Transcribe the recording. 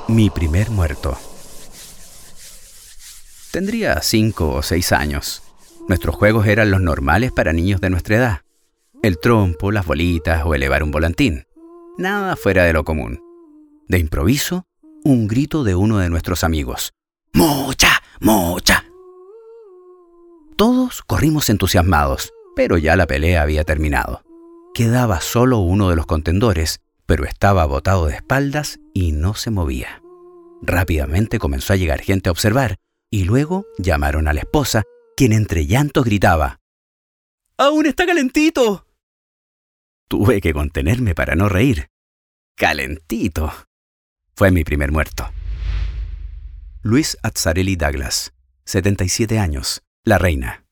Mi primer muerto. Tendría 5 o 6 años. Nuestros juegos eran los normales para niños de nuestra edad. El trompo, las bolitas o elevar un volantín. Nada fuera de lo común. De improviso, un grito de uno de nuestros amigos. ¡Mocha! ¡Mocha! Todos corrimos entusiasmados, pero ya la pelea había terminado. Quedaba solo uno de los contendores, pero estaba botado de espaldas y no se movía. Rápidamente comenzó a llegar gente a observar, y luego llamaron a la esposa, quien entre llantos gritaba: ¡Aún está calentito! Tuve que contenerme para no reír. ¡Calentito! Fue mi primer muerto. Luis Azzarelli Douglas, 77 años, La Reina.